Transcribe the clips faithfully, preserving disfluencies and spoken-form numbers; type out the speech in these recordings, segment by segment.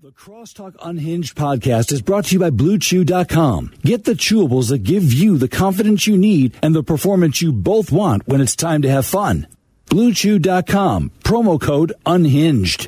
The Crosstalk Unhinged podcast is brought to you by Blue Chew dot com. Get the chewables that give you the confidence you need and the performance you both want when it's time to have fun. Blue Chew dot com, promo code UNHINGED.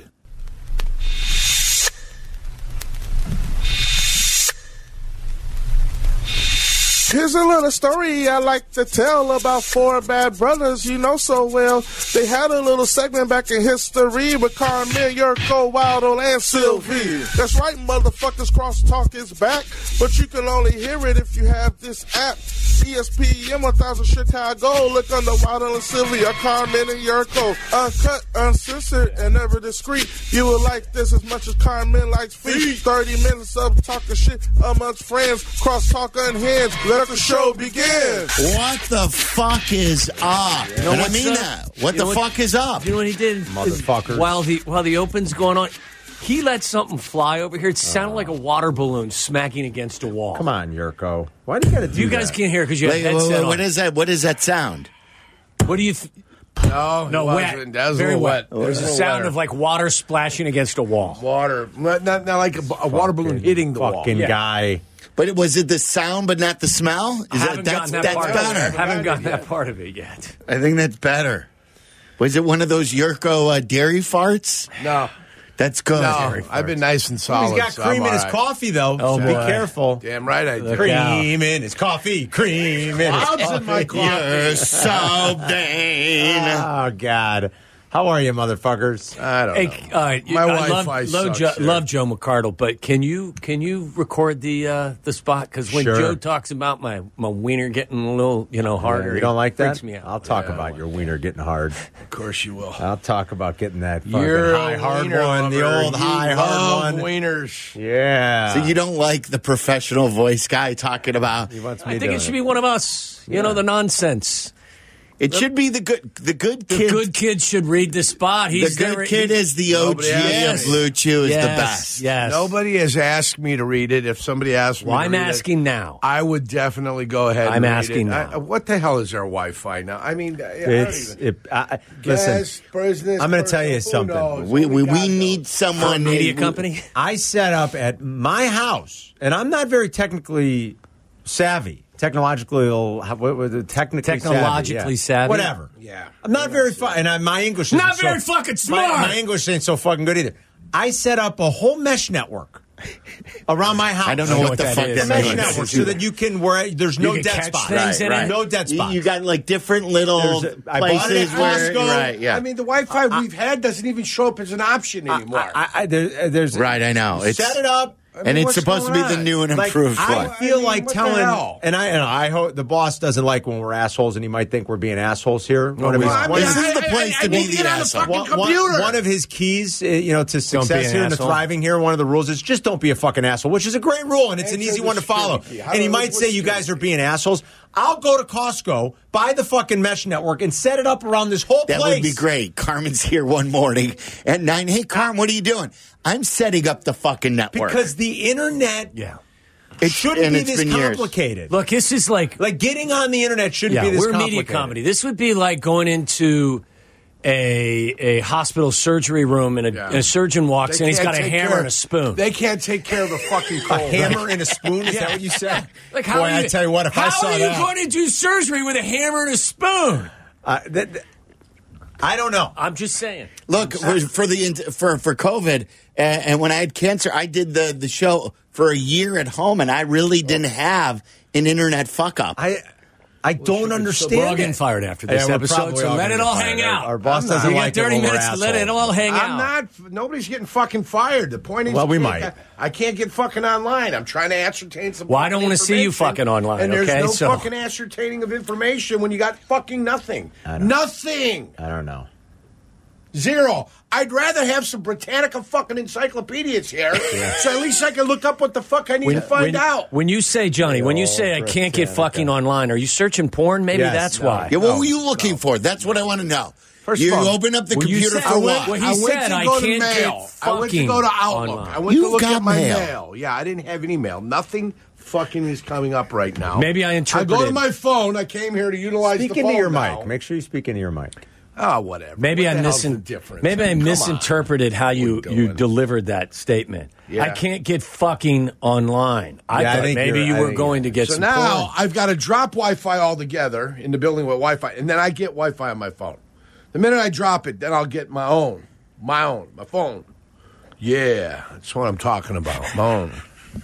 Here's a little story I like to tell about four bad brothers you know so well. They had a little segment back in history with Carmen, Yurko, Waldo, and Sylvie. That's right, motherfuckers, Crosstalk is back, but you can only hear it if you have this app. E S P N one thousand Chicago. Look under Waldo and Sylvie, or Carmen and Yurko. Uncut, uncensored, and never discreet. You will like this as much as Carmen likes feet. thirty minutes of talking shit amongst friends. Crosstalk Unhinged. Let the show begin. What the fuck is up? You know and I what's mean up? that. What You the know fuck is up? You know what he did? Motherfuckers. While the while the open's going on, he let something fly over here. It sounded like a water balloon smacking against a wall. Come on, Yurko. Why do you got to do You guys that? can't hear because you have Wait, a wait, headset wait, on. what is that? What does that sound? What do you? Th- No, no, it wet. wasn't. That was a Very little wet. wet. There's It a was sound wetter. of like water splashing against a wall. water. Not, not, not like a, a water balloon hitting the wall. Fucking Yeah. guy. But was it the sound but not the smell? Is I haven't that's gotten that that's part better. Of it. Haven't gotten that part of it yet. I think that's better. Was it one of those Yurko uh, dairy farts? No. That's good. No, I've been nice and solid. He's got so cream I'm in his all right. coffee, though. Oh, so be boy. careful. Damn right I do. Cream in his coffee. Cream in his Clouds coffee. in my coffee. You're so vain. Oh, God. How are you, motherfuckers? I don't Hey, know. uh, you- My I Wi-Fi love, love, sucks Joe, here. love Joe McCardle, but can you can you record the uh, the spot? Because when Sure. Joe talks about my, my wiener getting a little you know harder, You don't like it that? freaks me out. I'll talk Yeah, about well. your wiener getting hard. Of course you will. I'll talk about getting that fucking You're high a hard wiener one, the lover. old You high love hard one. wieners. Yeah. So you don't like the professional voice guy talking about? He wants me I think to- it should be one of us. You know the nonsense. It should be the good. The good The kid. good kid should read the spot. the He's good there- kid he- is the O G Nobody has of it. Blue Chew. Is yes, the best. Yes. Nobody has asked me to read it. If somebody asked me Well, to I'm read asking it, now. I would definitely go ahead I'm and read asking it. now. I, what the hell is our Wi-Fi now? I mean, I It's don't even... it, I, I- Gas, listen. business, I'm gonna tell personal, you who something. knows? We What we, got, we though? need someone. media we- company. I set up at my house, and I'm not very technically savvy. Technologically, what was it? Technically Technologically savvy, yeah. savvy? Whatever. Yeah. I'm not very fu- and I, my English isn't Not so- very fucking My, smart. my English ain't so fucking good either. I set up a whole mesh network around my house. I don't know what, the that fuck is. A that mesh means. network so that you can where there's no can dead catch spots. things in it? No dead You- spots. You got like different little There's a- I bought it at places where, Costco. right? Yeah. I mean, the Wi-Fi we've had doesn't even show up as an option anymore. I, I, I, there, there's Right, I know. It's- set it up. I mean, and it's what's supposed to going be the on? new and Like, improved I one. feel I mean, like what the telling, hell? and I, and I hope the boss doesn't like when we're assholes, and he might think we're being assholes here. One of Well, his- I one mean, of This his- is the place to I be need to the get on the asshole. fucking one, one- computer. one of his keys, uh, you know, to be success an here and to asshole. thriving here, one of the rules is just don't be a fucking asshole, which is a great rule, and it's an Answer easy the one to follow. security key. How And he do- might what's say you the- guys are being assholes. I'll go to Costco, buy the fucking mesh network, and set it up around this whole That place. would be great. Carmen's here one morning at nine. Hey, Carmen, what are you doing? I'm setting up the fucking network. Because the internet Yeah. It shouldn't and be it's this been years. complicated. Look, this is like Like getting on the internet shouldn't yeah, be this we're complicated. media comedy. This would be like going into a a hospital surgery room and a, Yeah. and a surgeon walks They in. He's can't got a take hammer care- and a spoon. They can't take care of the fucking A cold. hammer and a spoon? Is that what you said? Like how Boy, are you, I tell you what, if how I saw are that, you going to do surgery with a hammer and a spoon? uh, that, that- I don't know. I'm just saying. Look for, for the for for COVID, uh, and when I had cancer, I did the the show for a year at home, and I really didn't have an internet fuck up. I I don't We're understand all getting it. fired after this Yeah, we're episode, probably so all let gonna it get all fired. hang Our- out. our boss I'm doesn't You like got it thirty when we're minutes to let it assholes. all hang I'm out. not. Nobody's getting fucking fired. The point is, Well, we you might. can't- I can't get fucking online. I'm trying to ascertain some. Well, I don't fucking wanna see you information, fucking online, And there's okay? no So- fucking ascertaining of information when you got fucking nothing. Nothing. I don't know. Zero. I'd rather have some Britannica fucking encyclopedias here, so at least I can look up what the fuck I need to find when, out. when you say, Johnny, when you say I can't get fucking online, are you searching porn? Maybe Yes, that's no. why. yeah, what No, were you looking for? That's what I want to know. First you of all, open up the well, you computer said- for I what? went- well, he I went said to I go to can't mail. get I went to fucking go to Outlook. online. I went You to look got at my mail. mail. Yeah, I didn't have any mail. Nothing fucking is coming up right now. Maybe I I go to interpreted. my phone. I came here to utilize Speak the into phone your now. mic. Make sure you speak into your mic. Oh, whatever. Maybe What I the hell's misin- the difference? Maybe I Come on. misinterpreted how you, What are we you doing? delivered that statement. Yeah. I can't get fucking online. I Yeah, I thought think maybe you're- you I were think going to get So some now porn. I've got to drop Wi-Fi altogether in the building with Wi-Fi, and then I get Wi-Fi on my phone. The minute I drop it, then I'll get my own, my own, my phone. Yeah, that's what I'm talking about. My own.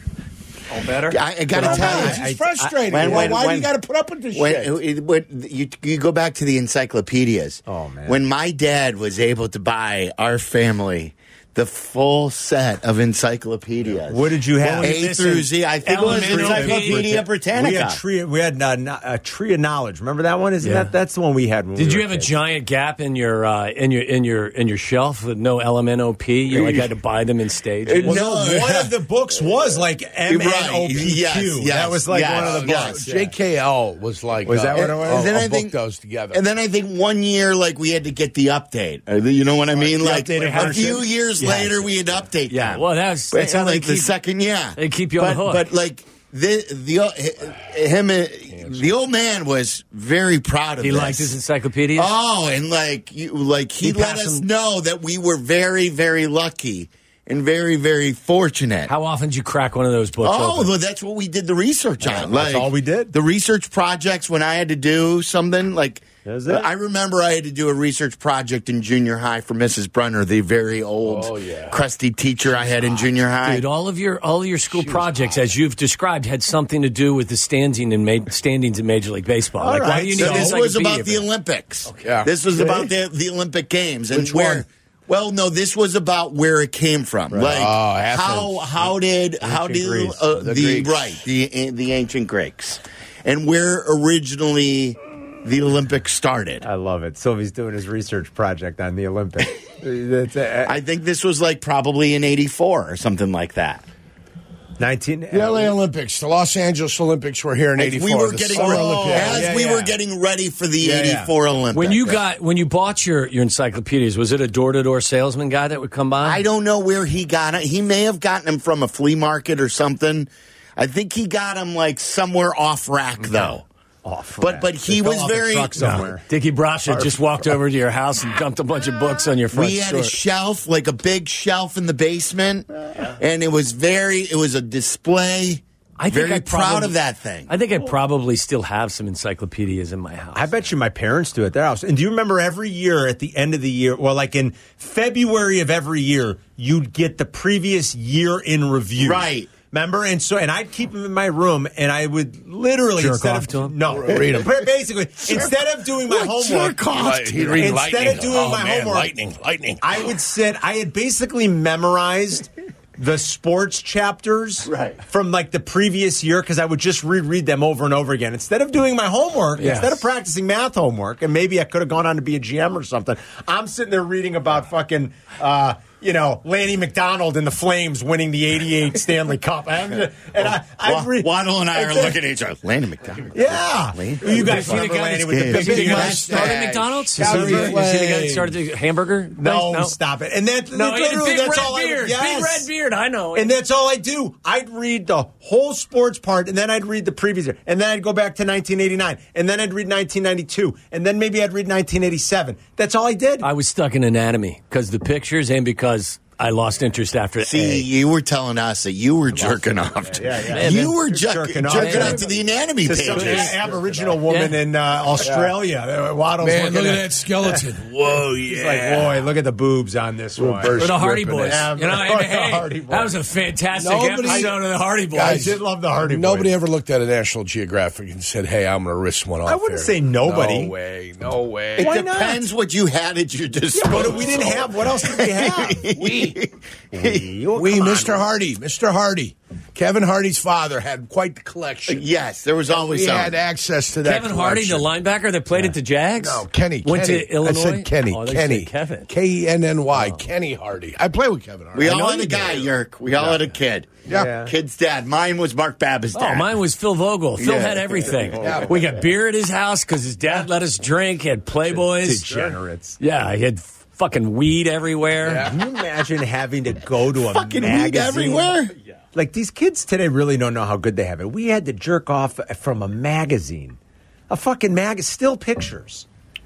All better? I, I got to tell you, It's frustrating. when- Well, when- why do when- you got to put up with this when, shit? it- when you, you go back to the encyclopedias. Oh, man. When my dad was able to buy our family the full set of encyclopedias. What did you have? A through Z. I think it was Elementary. Encyclopedia Britannica. We had tree. We had uh, a tree of knowledge. Remember that one? Isn't Yeah. that that's the one we had? When Did we you were have a kids. giant gap in your uh, in your in your in your shelf with no L M N O P? You like had to buy them in stages. Well, No. no, one of the books was like M N O P Q. Yes, yes, that was like yes, one of the yes. books. J K L was like Was that uh, what it was? A, And then a I book think- those together. And then I think one year, like, we had to get the update. Uh, You know what I mean? the Like, updated a version. few years Yeah. later, we had to update Yeah, them. well, that's- But that's how they like the keep- second year. they keep you on but, the hook. But, like, the, the, uh, him, uh, the old man was very proud of He this. liked his encyclopedias. Oh, and like, you, like he, He let passed us them- know that we were very, very lucky and very, very fortunate. How often did you crack one of those books Oh, open? well, that's what we did the research on. that's Like, all we did. The research projects when I had to do something like. That's it. I remember I had to do a research project in junior high for Missus Brunner, the very old, Oh, yeah. crusty teacher I had in junior high. Dude, all of your all of your school projects, as you've described, had something to do with the standing in ma- standings in Major League Baseball. All like, why right, do you need So an this was encyclopedia about the for that? Olympics. Yeah. This was Okay. about the, the Olympic Games and Which where. one? Well, no, this was about where it came from. Like Oh, how Athens. how did how did Greece. uh, The the, Greeks. right the the ancient Greeks and where originally the Olympics started. I love it. Sylvie's doing his research project on the Olympics. That's uh, I think this was like probably in eighty-four or something like that. nineteen. the L A Olympics, the Los Angeles Olympics were here in As eighty-four. we were the getting Summer ready, Olympiad. as Yeah, we yeah. were getting ready for the Yeah, yeah. eighty-four Olympics. When you got when you bought your, your encyclopedias, was it a door to door salesman guy that would come by? I don't know where he got it. He may have gotten them from a flea market or something. I think he got them like somewhere off rack though. Off But but he They was fell off a very. truck somewhere. Dickie Brasha just walked over to your house and dumped a bunch of books on your front We had door. a shelf, like a big shelf in the basement, and it was very. It was a display. I think very I proud probably- of that thing. I think I probably still have some encyclopedias in my house. I bet you my parents do at their house. And do you remember every year at the end of the year, well, like in February of every year, you'd get the previous year in review. Right. Remember? And so, and I'd keep them in my room, and I would literally Jerk instead off of to 'em? no, Read 'em. basically instead of doing my What homework, jerk off to? He'd read Instead lightning. of doing oh, my man, homework- lightning, lightning. I would sit. I had basically memorized the sports chapters Right. from like the previous year because I would just reread them over and over again instead of doing my homework. Yes. Instead of practicing math homework, and maybe I could have gone on to be a G M or something. I'm sitting there reading about fucking. Uh, you know, Lanny McDonald and the Flames winning the eighty-eight Stanley Cup. I'm just- and I, I Wa- re- Waddle and I are It's a- looking at each other. Landon McDonald. Yeah. Lanny? You guys see the remember guy Lanny that's- with the Yeah, big big the guy that mustache. started McDonald's? You see, Calgary the, you see the guy that Flames. started the hamburger? No, place? stop it. And that, No, he had a literally, big that's red all beard. I yes. Big red beard. I know. And that's all I do. I'd read the whole sports part, and then I'd read the previous year, and then I'd go back to nineteen eighty-nine, and then I'd read nineteen ninety-two, and then maybe I'd read nineteen eighty-seven. That's all I did. I was stuck in anatomy because the pictures and because I lost interest after See, A. you were telling us that you were jerking off. To, Yeah, yeah. You Man, were you're ju- jerking jerking, off. off to the anatomy to some pages. Aboriginal woman Yeah. in uh, Australia. Yeah. Waddle's Man, looking look at that skeleton. Whoa, He's yeah. like, boy, look at the boobs on this one. burst. Or the Hardy Ripping Boys. it. You know, Yeah, hey, hey, Hardy Boys. that was a fantastic Nobody- episode of the Hardy Boys. I did love the Hardy Boys. Nobody ever looked at a National Geographic and said, "Hey, I'm going to risk one off." I wouldn't here." say nobody. No way. No way. It Why not? depends what you had at your disposal. But we didn't have. What else did we have? we, we, we, Mister Hardy, Mister Hardy, Kevin Hardy's father had quite the collection. Yes, there was always We some. had access to that. Kevin Hardy, the collection. linebacker that played at the Jags? No, Kenny. Went Kenny. to Illinois? I said Kenny. Oh, they Kenny. said Kevin. K E N N Y. Kenny Hardy. I play with Kevin Hardy. We I know all had you a guy, do. Yerk. We all had a kid. Yeah. Yeah. Kid's dad. Mine was Mark Babbitt's Oh, dad. mine was Phil Vogel. Phil Yeah. had everything. Yeah. We got beer at his house because his dad let us drink. He had Playboys. Degenerates. Yeah, he had fucking weed everywhere. Yeah. Can you imagine having to go to a Fucking weed magazine? everywhere. Like these kids today really don't know how good they have it. We had to jerk off from a magazine, a fucking mag, still pictures.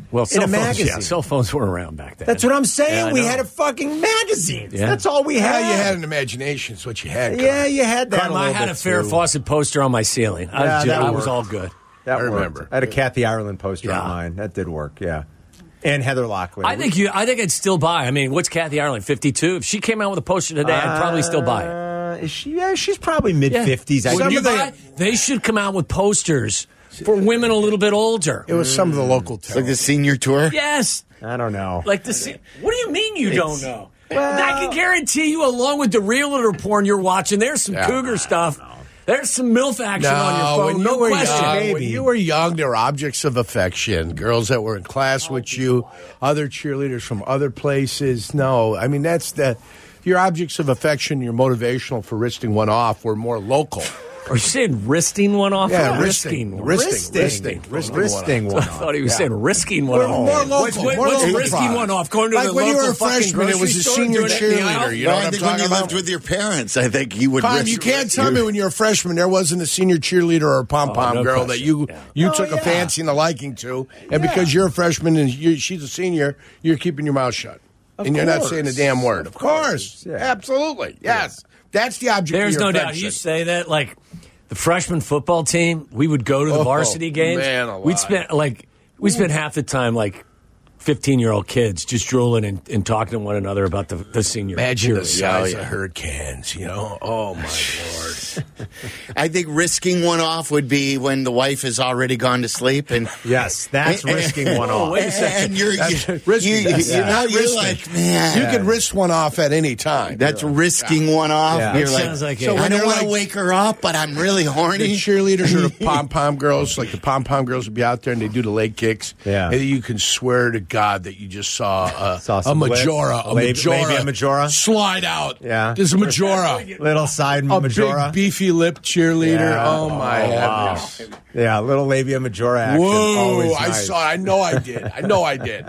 Well, in cell a phones, magazine. yeah, cell phones were around back then. That's what I'm saying. Yeah, I we know. had a fucking magazine. Yeah. That's all we had. Yeah, you had an imagination. It's what you had. Yeah, Carm. you had that. Carm, a I little had bit a Farrah too. Fawcett poster on my ceiling. I, Yeah, was, that I was worked. all good. That I worked. remember. I had a Kathy Ireland poster Yeah. on mine. That did work. Yeah, and Heather Locklear. I think you. I think I'd still buy. I mean, what's Kathy Ireland? fifty-two. If she came out with a poster today, I'd probably still buy it. Uh, is she? Yeah, she's probably mid fifties. Would I you think. buy? They should come out with posters for women a little bit older. It was some of the local Like the talent. senior tour? Yes. I don't know. Like the. se- What do you mean you don't know? I can guarantee you, along with the realtor porn you're watching, there's some Yeah. cougar stuff. There's some MILF action on your when phone. you No were question. young, Maybe. when you were young, there were objects of affection. Girls that were in class with you, other cheerleaders from other places. No, I mean that's the your objects of affection, your motivational for wristing one off were more local. Are you saying wristing one off? Yeah, or wristing, risking. wristing, wristing, wristing, Wristing one one off. I off. thought he was Yeah. saying risking one More, off. more local. What's, what- more what's local risking products. one off? Going to like the when you local were a fucking freshman, it was grocery a store, senior doing it in the aisle? cheerleader. You know Well, what I I'm think when talking you about? lived with your parents, I think you would. Tom, risk- you can't tell me when you're a freshman there wasn't a senior cheerleader or a pom pom Oh, no girl question. that you Yeah. you Oh, took a yeah. fancy and a liking to, and because you're a freshman and you, she's a senior, you're keeping your mouth shut Of and you're not course. saying a damn word. Of course, Yeah. absolutely, yes, that's the object. There's of your no doubt. affection. You say that, like the freshman football team, we would go to the Oh, varsity games. man alive. We'd spend like we spent half the time like fifteen year old kids just drooling and, and talking to one another about the, the senior. Imagine the cheerleaders. size yeah. of hurricanes, you know? Oh, my Lord. I think risking one off would be when the wife has already gone to sleep and Yes, that's risking one Oh, off. wait a second. and you're That's you, risking. you, That's you know, not you're risking. like, man, You can risk one off at any time. that's risking one off. Yeah. You're That like, sounds like so a- I when don't they're want to like- wake her up, but I'm really The horny. cheerleaders or the pom pom girls, like the pom pom girls would be out there and they do the leg kicks. Yeah. And you can swear to God that you just saw a, Saw a some Majora, lip- a maybe- Majora, maybe a Majora? slide out. Yeah. There's a Majora. Little side A Majora. big beefy lip cheerleader. Yeah. Oh my Oh, wow. heavens! Yeah, little labia majora action. Whoa! Always I nice. saw. I know I did. I know I did.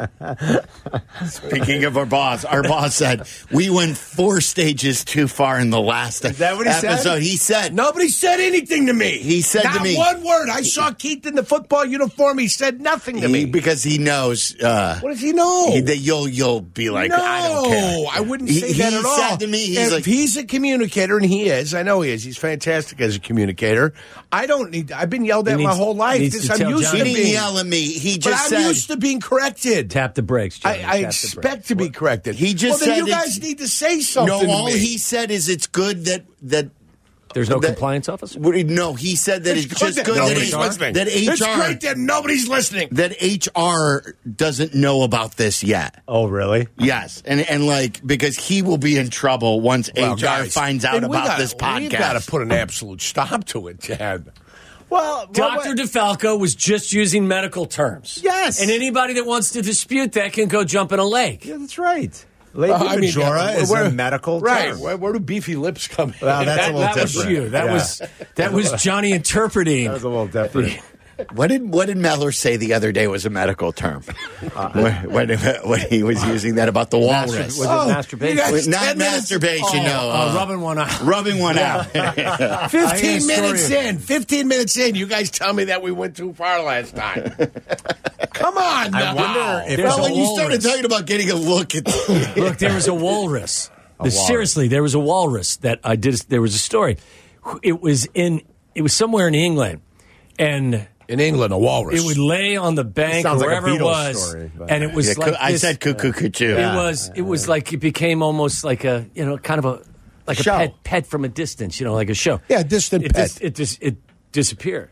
Speaking of our boss, our boss said we went four stages too far in the last Is that what he said? episode. He said, Nobody said anything to me. He said to Not me- one word. I saw Keith in the football uniform. He said nothing to he, me. because he knows uh, What does he know? he- that you'll you'll be like, no, I don't care. I wouldn't He- say that he at all. said to me, he's if like- he's a communicator, and he is. I know he is. He's fantastic as a communicator. I don't need. I've been yelled at He my needs- whole life. needs This, to I'm tell used Johnny. to He didn't being. yell at me. He But just I'm said, used to being corrected. Tap the brakes, Johnny. I, I Tap the expect brakes. to be corrected. He just well, then said you guys it's- need to say something. no, to all me. he said is it's good that that. There's no that- compliance officer? No, he said that it's, just good that, nobody's H- listening. that It's H R great that nobody's listening. that H R doesn't know about this yet. Oh, really? Yes, and and like because he will be in trouble once Well, H R guys, finds out then we about gotta- this We've podcast. got to put an absolute stop to it, Chad. Well, Doctor DeFalco was just using medical terms. Yes. And anybody that wants to dispute that can go jump in a lake. Yeah, that's right. Labia Uh, I mean, majora uh, is where- a medical right? term. Where, where do beefy lips come in? Well, that's that a little that different. was you. That Yeah. was that was Johnny interpreting. That was a little different. What did what did Meller say the other day was a medical term? when, when, when he was using that about the walrus. Was it Oh, masturbation? you guys- Wait, not ten minutes- masturbation, Oh, no. Uh, uh, rubbing one out. rubbing one out. Fifteen I hear a minutes story. in. Fifteen minutes in. You guys tell me that we went too far last time. Come on, I now. wonder if- There's well, a when you started walrus. talking about getting a look at Look, there was a walrus. walrus. Seriously, there was a walrus that I did. There was a story. It was in. It was somewhere in England, and in England, a walrus. it would lay on the bank sounds or like a wherever it Beatles was, story, but- and it was Yeah, like I this- said cuckoo cuckoo. It was. It was like it became almost like a you know kind of a like Show. a pet pet from a distance. You know, like a show. Yeah, distant it pet. Dis, it just it disappeared.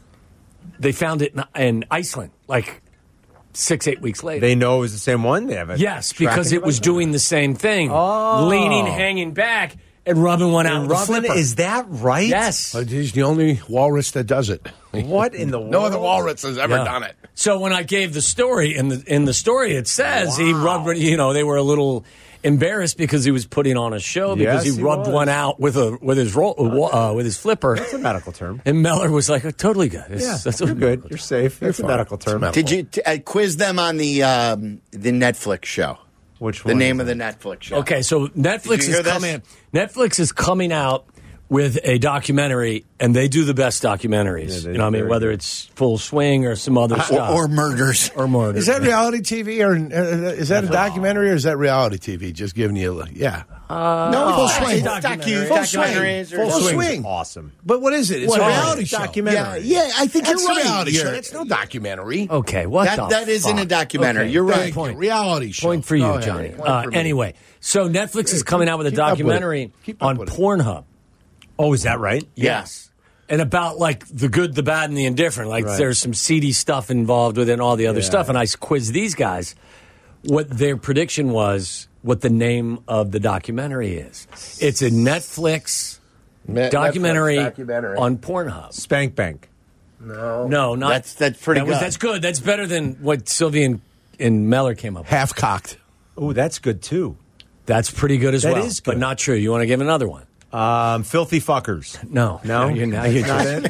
They found it in, in Iceland, like six eight weeks later. They know it was the same one. They have a Yes, tracking because it was device? doing the same thing. Oh. Leaning, hanging back, and rubbing one out with a Rubbin, flipper. is that right? Yes. Uh, he's the only walrus that does it. What in the world? No other walrus has ever Yeah. done it. So when I gave the story, in the in the story it says he rubbed, you know, they were a little embarrassed because he was putting on a show because Yes, he he rubbed was. one out with a with his roll, uh, with his flipper. It's a medical term. And Meller was like, oh, totally good. It's- Yeah, that's you're what- good. You're safe. That's a fine. medical term. medical. Did you t- uh, quiz them on the um, the Netflix show? Which The one name is of it? the Netflix show. Okay, so Netflix Did you hear is this? coming. Netflix is coming out with a documentary, and they do the best documentaries. Yeah, they- you know what I mean? very Whether good. it's Full Swing or some other Or, stuff. or murders. Or murder. Is that reality T V or uh, is that a documentary or is that reality T V? Just giving you a yeah. no, Full it's Swing. docu- Full swing. documentaries. Full Or, swing. Swing's awesome. But what is it? It's What a is it? reality show. Documentary. yeah, yeah, I think That's you're a right. reality You're- show. That's no documentary. Okay, what that the that isn't fuck? a documentary. Okay. You're right. Thank you. Point. Reality show. Point for you, Go ahead. Johnny. Point Uh, for me. anyway, so Netflix is coming out with a Keep up with it. documentary Keep up on with it. Pornhub. Oh, is that right? Yes. And about like the good, the bad, and the indifferent. Like Right. there's some seedy stuff involved with it and all the other Yeah. stuff. And I quizzed these guys what their prediction was, what the name of the documentary is. It's a Netflix Net- documentary, Netflix documentary. on Pornhub. Spank Bank. No. No, not That's- that's pretty that was- good. That's good. That's better than what Sylvia and, and Meller came up with. Half cocked. Oh, that's good too. That's pretty good as That well. is But good. not true. You want to give another one? Um, filthy fuckers. No. No? you're not. You're Not just, it?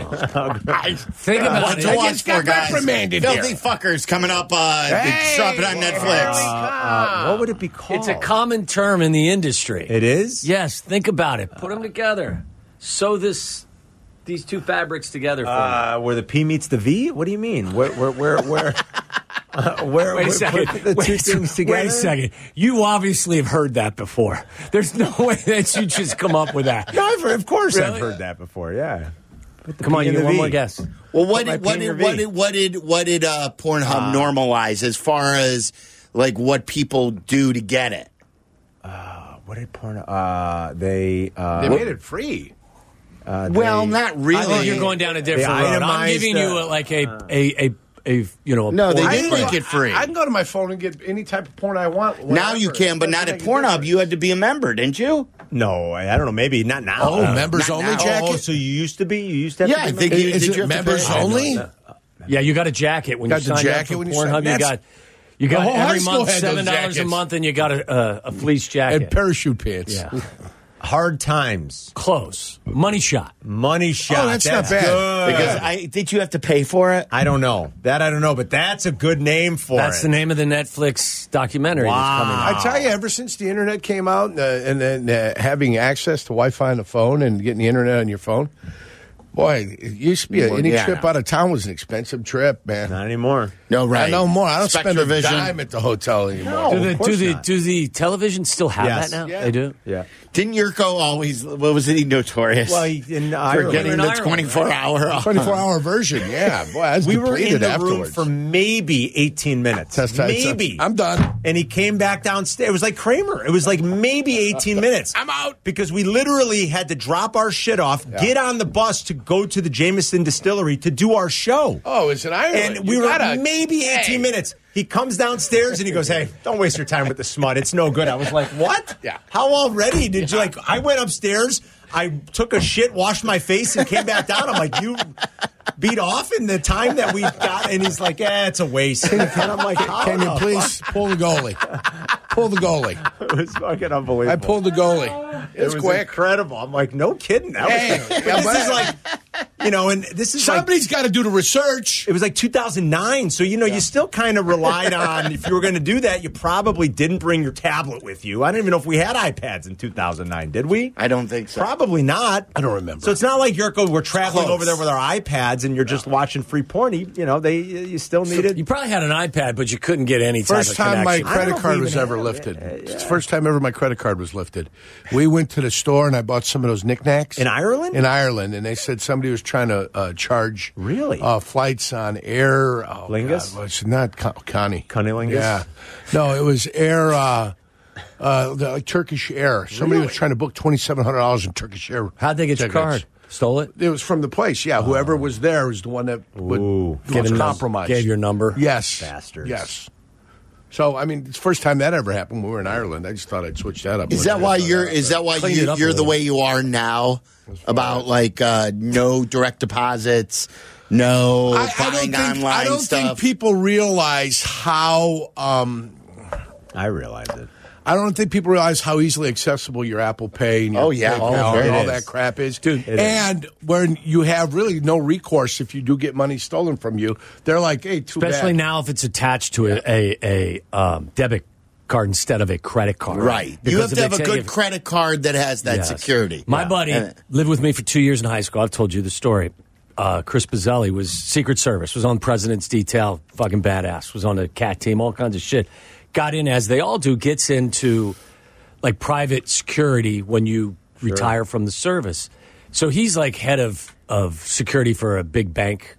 think about What it. to I watch just got for, guys? reprimanded Filthy here. fuckers coming up. Uh, Hey, drop it on Netflix. Uh, what would it be called? It's a common term in the industry. It is? Yes, think about it. Put them together. Sew this, these two fabrics together for me. Uh, where the P meets the V? What do you mean? Where, where, where, where? Uh, where Wait a where- second. put the wait, two a- things together? wait a second. You obviously have heard that before. There's no way that you just come up with that. No, I've heard, of course Really? I've heard that before. Yeah. Put the Come P on, you in get the one V. more guess. Well, what Put my did what P in your did, what V. did what did what did uh, Pornhub normalize as far as like what people do to get it? What did porn? Uh, they. Uh, They made it free. uh, Well, they- not really. I think you're going down a different They road. I'm itemized, giving you uh, a, like a, a, a, a, you know, a No, they porn- didn't make it free. I, I can go to my phone and get any type of porn I want. Now whenever. you can, but It not doesn't at make a Pornhub. difference. You had to be a member, didn't you? No, I I don't know. Maybe not now. Oh, Uh, members not only now. jacket? Oh, so you used to be? You used to have Yeah, to I be think member? you Is did. it You have to members pay? only? Yeah, you got a jacket when Got you the signed jacket up when for you sign- Pornhub. You that's- got you got The whole high every school month had those seven dollars a jackets. month, and you got a, a, a fleece jacket. And parachute pants. yeah, Hard times. close money shot. Money shot. Oh, that's not bad. good. Because I did you have to pay for it? I don't know. That I don't know, but that's a good name for That's it. the name of the Netflix documentary Wow. that's coming out. I tell you, ever since the internet came out uh, and then uh, having access to Wi-Fi on the phone and getting the internet on your phone, boy, it used to be a, Well, any yeah. trip out of town was an expensive trip, man. Not anymore. No, right. I know more. I don't spend a Spectravision. dime at the hotel anymore. do of the course do the not. do the televisions still have Yes. that now? Yeah. They do. Yeah. Didn't Yurko always? What was he notorious? Well, he- in for Ireland. getting in the Ireland, twenty-four hour. twenty-four hour version, yeah. Boy, I was we were in depleted the afterwards. room for maybe eighteen minutes. That's right. Maybe. I'm done. And he came back downstairs. It was like Kramer. It was like maybe eighteen minutes. I'm out. Because we literally had to drop our shit off, get on the bus to go to the Jameson Distillery to do our show. Oh, it's in Ireland. And we You were gotta- maybe eighteen Hey. minutes. He comes downstairs and he goes, "Hey, don't waste your time with the smut. It's no good." I was like, "What? Yeah. How already did you like?" I went upstairs. I took a shit, washed my face, and came back down. I'm like, "You beat off in the time that we got?" And he's like, "Eh, it's a waste." And I'm like, How Can you the please pull the goalie? Pull the goalie. fuck? It was fucking unbelievable. I pulled the goalie. It It's was quick. incredible. I'm like, no kidding. That was, Hey, but yeah, this but- is like, you know, and this is like. Somebody's got to do the research. It was like two thousand nine, so you know you still kind of relied on if you were going to do that. You probably didn't bring your tablet with you. I don't even know if we had iPads in two thousand nine, did we? I don't think so. Probably not. I don't remember. So it's not like Yurko, we're traveling close. over there with our iPads and you're just watching free porn. You, you know, they you still needed. You probably had an iPad, but you couldn't get any type First of time my connection. I don't credit know if card we was even ever had it. lifted. Yeah, It's the first time ever my credit card was lifted. We went to the store and I bought some of those knickknacks. In Ireland? In Ireland. And they said somebody was trying to uh, charge Really? uh, flights on Air. Oh, Lingus? God, well, it's not Con- Connie. Cunnilingus? Yeah. No, it was Air. Uh, uh, the, like Turkish Air. Somebody was trying to book twenty-seven hundred dollars in Turkish Air. How'd they get your tickets. card? Stole it? It was from the place, yeah. Whoever was there was the one that would, Ooh. was Given- compromised. gave your number? Yes. Bastards. Yes. So, I mean, it's the first time that ever happened when we were in Ireland. I just thought I'd switch that up. Is that why you're? Is that why Clean it you, up a you're the little. way you are now? About like uh, no direct deposits, no I, I buying don't think, online I don't stuff. think people realize how. Um, I realized it. I don't think people realize how easily accessible your Apple Pay and your Oh, yeah. PayPal Oh, and it all is. that crap is. Dude, it and when you have really no recourse if you do get money stolen from you, they're like, hey, too Especially bad. now if it's attached to a, a, a um, debit card instead of a credit card. Right. You Because have if to have they a take good it- credit card that has that Yes. security. My Yeah. buddy And- lived with me for two years in high school. I've told you the story. Uh, Chris Bazzelli was Secret Service, was on President's Detail, fucking badass, was on the CAT team, all kinds of shit. Got in, as they all do, gets into like private security when you retire from the service. So he's like head of, of security for a big bank,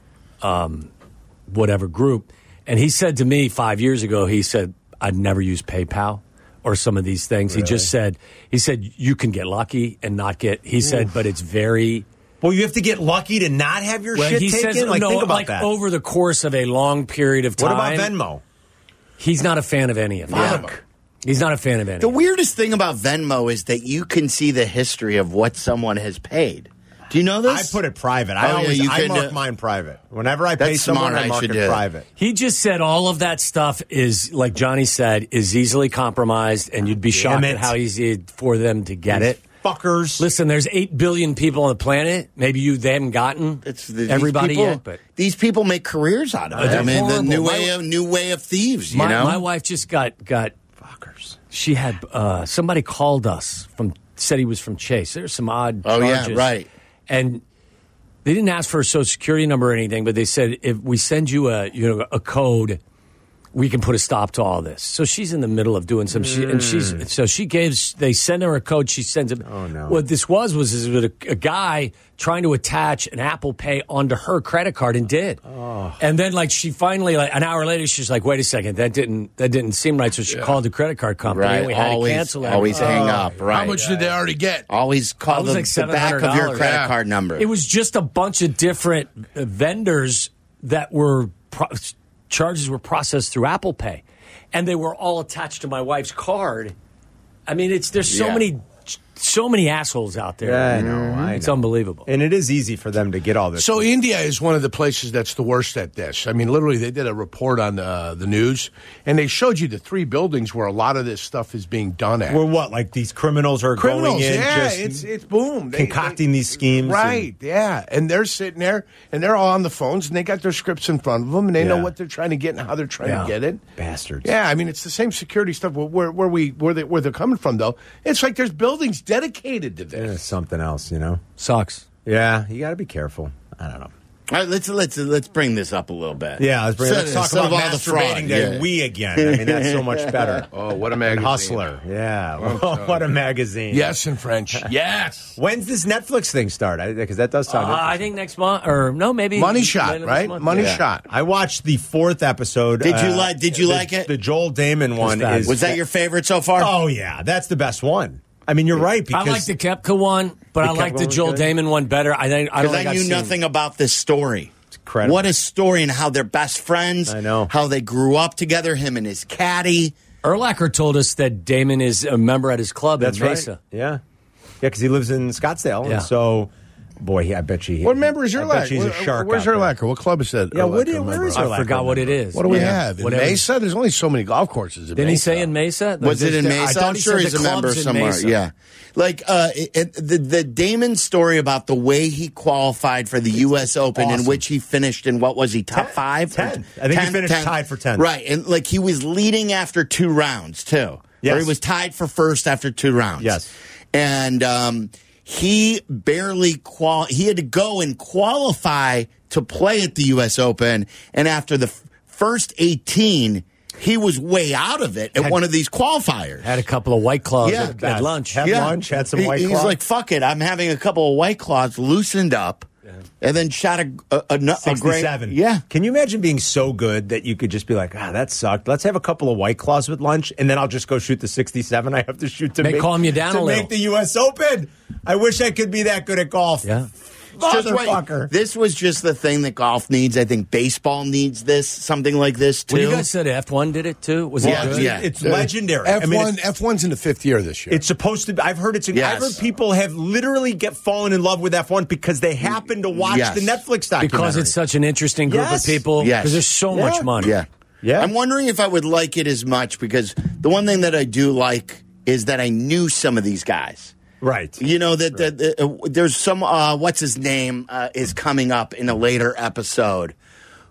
um, whatever group. And he said to me five years ago, he said, I'd never use PayPal or some of these things. He just said, he said, you can get lucky and not get, he said, but it's very... Well, you have to get lucky to not have your Well, shit he taken? says, like, no, think about like that. over the course of a long period of What time. about Venmo? He's not a fan of any of it. Yeah. He's not a fan of any. The of it. weirdest thing about Venmo is that you can see the history of what someone has paid. Do you know I this? put it private. I Oh, yeah, always you I can, mark uh, mine private. Whenever I pay That's someone, smart. I I mark should it do it. private. He just said all of that stuff is, like Johnny said, is easily compromised, and you'd be shocked it. at how easy it for them to get it. Fuckers. Listen, there's eight billion people on the planet. Maybe you they haven't gotten It's the, these everybody people, yet, but these people make careers out of it. They're I mean, the horrible. new My- way of new way of thieves. You my, know, my wife just got got Fuckers. she had uh, somebody called us from said he was from Chase. There's some odd Oh, yeah, charges. right. And they didn't ask for a social security number or anything, but they said if we send you a you know a code, we can put a stop to all this. So she's in the middle of doing some shit, and she's so she gives. They send her a code. She sends it. Oh, no. What this was was is with a, a guy trying to attach an Apple Pay onto her credit card and did. Oh. And then like she finally like an hour later she's like, wait a second, that didn't that didn't seem right. So she called the credit card company right? and we had always, to cancel it. always hang up. Right? How much did they already get? Always call It was the, like the back of your seven hundred dollars. credit Yeah. card number. It was just a bunch of different uh, vendors that were pro- charges were processed through Apple Pay, and they were all attached to my wife's card. I mean, it's there's so Yeah. many, so many assholes out there. Yeah, I know. I It's know. unbelievable. And it is easy for them to get all this. So India is one of the places that's the worst at this. I mean, literally, they did a report on the, the news, and they showed you the three buildings where a lot of this stuff is being done at. Well, what? Like these criminals are Criminals, going in, yeah, just it's it's boom, They- concocting these schemes. Right, yeah, and they're sitting there, and they're all on the phones, and they got their scripts in front of them, and they know Yeah. what they're trying to get and how they're trying Yeah. to get it. And bastards. Yeah, I mean, it's the same security stuff. Where, where, where we where they where they're coming from, though, it's like there's buildings dedicated to Yeah, this. something else, you know. Sucks. Yeah, you got to be careful. I don't know. All right, let's let's let's bring this up a little bit. Yeah, let's, bring, Instead- let's talk instead about of all the fraud, masturbating to yeah. we again. I mean, that's so much better. Oh, what a magazine! Hustler. Yeah. What a magazine. Yes, in French. Yes. When's this Netflix thing start? Because that does Uh, sound I interesting. think next month, or no, maybe Money later shot, this right? month. Money Yeah. shot. I watched the fourth episode. Did you uh, like- did you the- like it? The Joel Damon one fabulous. is. Was that your favorite so far? Oh yeah, that's the best one. I mean, you're right because I like the Kepka one, but The I like Kepka the one Joel was good? Damon one better. I think I don't Because think I I've knew seen- nothing about this story. incredible. What a story, and how they're best friends. I know. How they grew up together, him and his caddy. Erlacher told us that Damon is a member at his club That's in Mesa. right. Yeah, yeah, because he lives in Scottsdale, Yeah. and so boy, he, I bet you. What member is I your bet lack? you he's a shark. Where's out your there. lacquer? What club is that? Yeah, what Urlacher do- where member is of? Urlacher? I forgot what it is. What do we Yeah. have in Whatever. Mesa? There's only so many golf courses in Didn't Mesa. he say in Mesa? Was it in I Mesa? thought I'm he sure said he's the a member club's in somewhere. Mesa. Yeah, like uh, it, it- the the Damon story about the way he qualified for the U S Open, in awesome. which he finished in what was he top Ten- five? ten. I think he finished tied for tenth. Right, and like he was leading after two rounds too. Yes. Or he was tied for first after two rounds. Yes. and um, he barely qual. He had to go and qualify to play at the U S Open, and after the f- first eighteen, he was way out of it at Had- one of these qualifiers. Had a couple of White Claws Yeah. at, at lunch. Had lunch, had some He- White He's Claw. like, fuck it, I'm having a couple of White Claws, loosened up, and then shot a, a, a, a great... sixty-seven. Yeah. Can you imagine being so good that you could just be like, ah, that sucked. Let's have a couple of White Claws with lunch, and then I'll just go shoot the sixty-seven I have to shoot to May make, calm you down to a little. make the U S Open. I wish I could be that good at golf. Yeah. It's just what- Motherfucker. this was just the thing that golf needs. I think baseball needs this, something like this, too. Well, you guys said F one did it too. Was Yeah, it good? yeah. It's legendary. F one, I mean, it's, F one's in the fifth year this year. it's supposed to be. I've heard it's. Yes. I've heard people have literally get fallen in love with F one because they happen to watch Yes. the Netflix documentary. Because it's such an interesting group Yes. of people. Yes. Because there's so Yeah. much money. Yeah. Yeah. I'm wondering if I would like it as much, because the one thing that I do like is that I knew some of these guys. right. You know that, that, that uh, there's some uh, what's his name uh, is coming up in a later episode,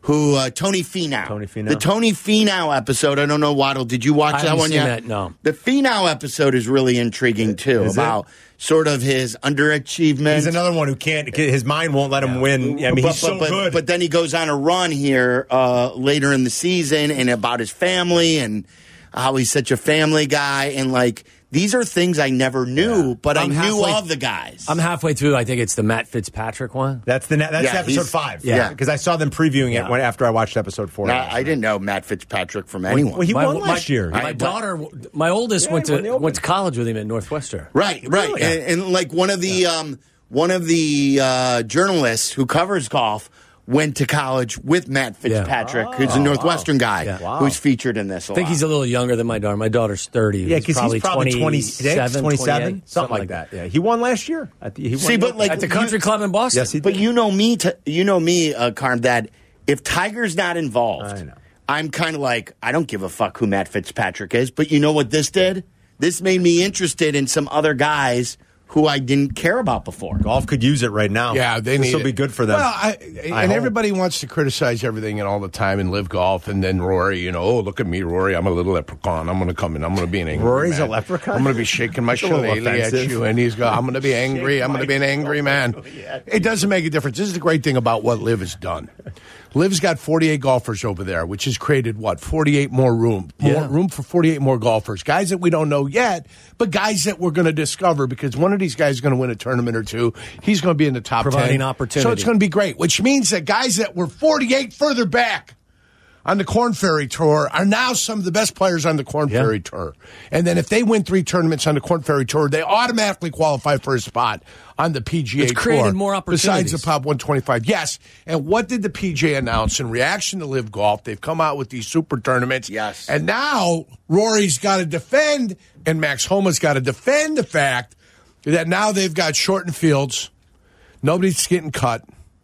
who uh, Tony Finau. Tony Finau. The Tony Finau episode. I don't know, Waddle. Did you watch I that haven't one seen yet? that, no. The Finau episode is really intriguing too, Is it? about sort of his underachievement. He's another one who can't. His mind won't let him win. I mean, but, he's so but, but, good. But then he goes on a run here uh, later in the season, and about his family and how he's such a family guy, and like. These are things I never knew, Yeah. but I'm I knew halfway- of the guys. I'm halfway through. I think it's the Matt Fitzpatrick one. That's the that's Yeah, episode he's- five. yeah. because I saw them previewing Yeah. it when, after I watched episode four. Now, I didn't know Matt Fitzpatrick from anyone. Well, he My- won my- last year. My I- daughter, my oldest, Yeah, went he won the to Open. went to college with him at Northwestern. Right, right, Really? and, and like one of the um, one of the uh, journalists who covers golf went to college with Matt Fitzpatrick, who's a Northwestern guy Yeah. Wow. who's featured in this. A I think lot. he's a little younger than my daughter. My daughter's thirty. Yeah, because he's probably twenty-six, twenty-seven, twenty-seven, twenty-eight, something like that. Yeah, he won last year. At the, he won See, but like At the country club in Boston. yes, he did. But you know me, to, you know me, uh, Carm. That if Tiger's not involved, I know. I'm kind of like I don't give a fuck who Matt Fitzpatrick is. But you know what this did? This made me interested in some other guys who I didn't care about before. Golf could use it right now. Yeah, they this need will it. be good for them. Well, I, I and hope. everybody wants to criticize everything and all the time and live golf. And then Rory, you know, oh, look at me, Rory. I'm a little leprechaun. I'm going to come in. I'm going to be an angry Rory's man. a leprechaun? I'm going to be shaking my That's a little shillelagh at offensive. you. And he's going, I'm going to be angry. I'm going to be an angry man. It doesn't make a difference. This is the great thing about what Liv has done. Liv's got forty-eight golfers over there, which has created what? forty-eight more room. More Yeah. room for forty-eight more golfers. Guys that we don't know yet, but guys that we're going to discover because one of these guys is going to win a tournament or two. He's going to be in the top Providing ten. opportunity. So it's going to be great, which means that guys that were forty-eight further back on the Korn Ferry Tour are now some of the best players on the Korn Yeah. Ferry Tour. And then if they win three tournaments on the Korn Ferry Tour, they automatically qualify for a spot on the P G A It's Tour. created more Besides opportunities. the Pop one twenty-five. Yes. And what did the P G A announce in reaction to Live Golf? They've come out with these super tournaments. Yes. And now Rory's got to defend, and Max Homa's got to defend the fact that now they've got shortened fields. Nobody's getting cut.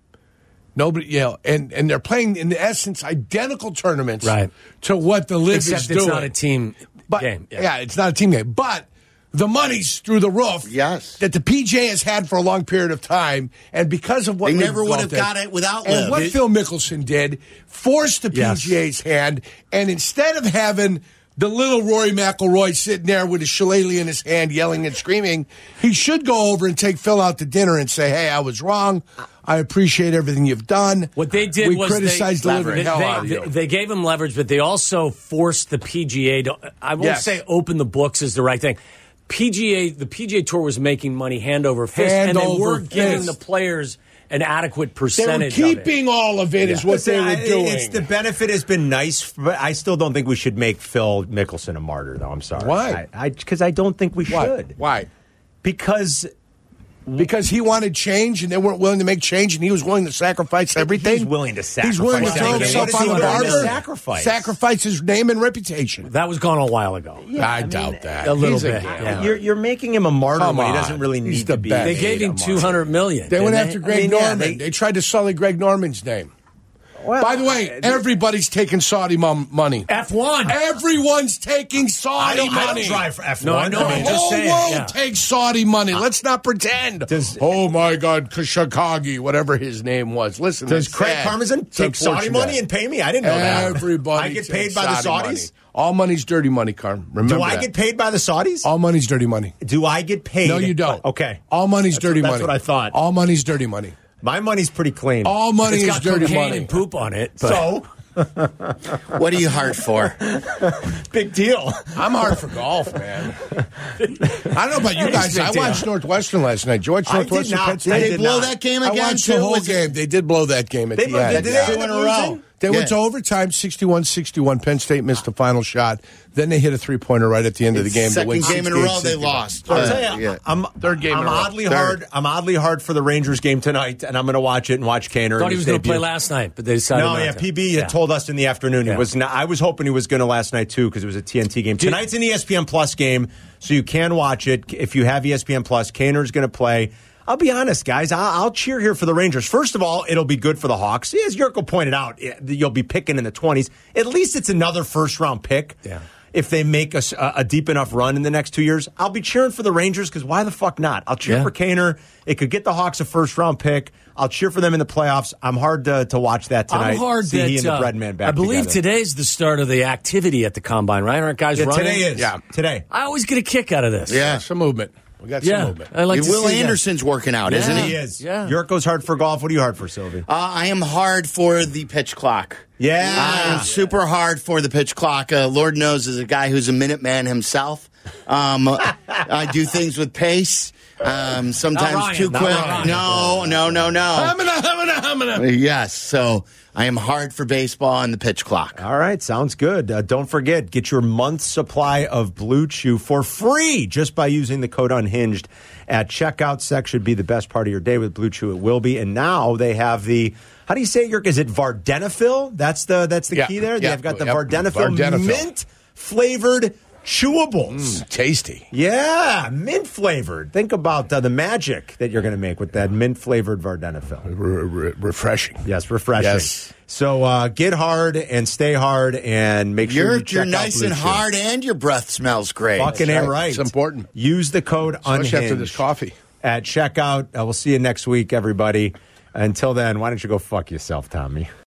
Nobody, you know, and, and they're playing in essence identical tournaments Right. to what the Live Except is it's doing. not a team but, game. Yeah. it's not a team game. But the money's through the roof. Yes. That the P G A has had for a long period of time, and because of what They Liv never would Golf have did, got it without and Liv. what It- Phil Mickelson did, forced the Yes. P G A's hand, and instead of having the little Rory McIlroy sitting there with his shillelagh in his hand, yelling and screaming, he should go over and take Phil out to dinner and say, "Hey, I was wrong. I appreciate everything you've done." What they did we was criticized they, the living they, hell they, out of you. they- they gave him leverage, but they also forced the P G A to. I won't Yes. say open the books is the right thing. P G A, the P G A Tour was making money hand over fist, Hand and they over were giving fist. the players an adequate They were percentage. keeping all of it, is what Listen, they were I- doing. It's the benefit has been nice, but I still don't think we should make Phil Mickelson a martyr, though. I'm sorry. Why? I Because I, don't think we Why? should. Why? Because Because he wanted change, and they weren't willing to make change, and he was willing to sacrifice everything. He's willing to He's willing to sacrifice throw everything. himself What on is the he willing to barber, sacrifice? sacrifice his name and reputation. That was gone a while ago. I, doubt that. a little He's bit, gambler. yeah. You're, you're making him a martyr Come when he on. doesn't really He's need the to be. best. They gave him a martyr. two hundred million. They went didn't after they? Greg I mean, yeah, Norman. they- They, tried to sully Greg Norman's name. Well, By the way, I- everybody's taking Saudi mom- money. F one. Everyone's taking I Saudi don't, I money. don't drive for F one. No, I know, The I'm whole just saying, world yeah. takes Saudi money. Let's not pretend. Does- oh my God, Khashoggi, whatever his name was. Listen, Does it's Craig sad. Parmesan It's take Saudi unfortunate. money and pay me? I didn't know that. Everybody I get takes paid by the Saudi Saudis? money. All money's dirty money, Carm. Remember Do I that. get paid by the Saudis? All money's dirty money. Do I get paid? No, you don't. Okay. All money's That's dirty what- money. That's what I thought. All money's dirty money. My money's pretty clean. All money It's is got dirty cocaine money. and poop on it. But So, What are you hard for? big deal. I'm hard for golf, man. I don't know about you guys. I watched Northwestern last night. Did you watch I did Northwestern? not. Penn State? I Did they did blow not. that game I again? watched too? the whole Was it- game. They did blow that game at They- the did end. they Two end in up a row. losing? They Yeah. went to overtime, sixty-one sixty-one. Penn State missed the final shot. Then they hit a three-pointer right at the end of the game. to Second win game in a row they sixty-eight lost. I'll Uh, tell you, yeah. I'm Third game I'm in a row. oddly Third. hard. I'm oddly hard for the Rangers game tonight, and I'm going to watch it and watch Kaner. thought in he his was going to play debut. last night, but they decided No, not yeah, to. P B Yeah. had told us in the afternoon Yeah. it was. Not, I was hoping he was going to last night too because it was a T N T game. Tonight's an E S P N Plus game, so you can watch it if you have E S P N Plus. Kaner's going to play. I'll be honest, guys. I'll, I'll cheer here for the Rangers. First of all, it'll be good for the Hawks. As Yurko pointed out, you'll be picking in the twenties. At least it's another first round pick. Yeah. if they make a, a deep enough run in the next two years. I'll be cheering for the Rangers because why the fuck not? I'll cheer Yeah. for Kaner. It could get the Hawks a first round pick. I'll cheer for them in the playoffs. I'm hard to, to watch that tonight. I'm hard See that, he and the uh, bread man back I believe together. today's the start of the activity at the combine, right? Aren't guys Yeah, running? today is. Yeah. Today. I always get a kick out of this. Yeah. Some movement. We got some yeah. movement. I like to Will see that. Anderson's working out, Yeah. isn't he? He is. Yeah. Yurko's hard for golf. What are you hard for, Sylvie? Uh, I am hard for the pitch clock. Yeah. I am super hard for the pitch clock. Uh, Lord knows, as a guy who's a minute man himself, um, I do things with pace. Um, sometimes Ryan, too not quick. Ryan. No, no, no, no. Humana, humana, humana. Yes, so I am hard for baseball and the pitch clock. All right, sounds good. Uh, don't forget, get your month's supply of Blue Chew for free just by using the code Unhinged at checkout. Sex should be the best part of your day with Blue Chew. It will be. And now they have the, how do you say it, Yerk? Is it Vardenafil? That's the that's the Yeah, key there? yeah, They've got the yep, Vardenafil, Vardenafil. mint-flavored chewables. Mm, tasty. Yeah, mint flavored. Think about uh, the magic that you're going to make with that mint flavored Vardenafil. Re- re- refreshing. Yes, refreshing. Yes. So uh, get hard and stay hard and make sure You're, you check you're out nice Blue and Chew. hard, and your breath smells great. Fucking A That's right. right. It's important. Use the code Especially Unhinged after this coffee. at checkout. Uh, we'll see you next week, everybody. Until then, why don't you go fuck yourself, Tommy?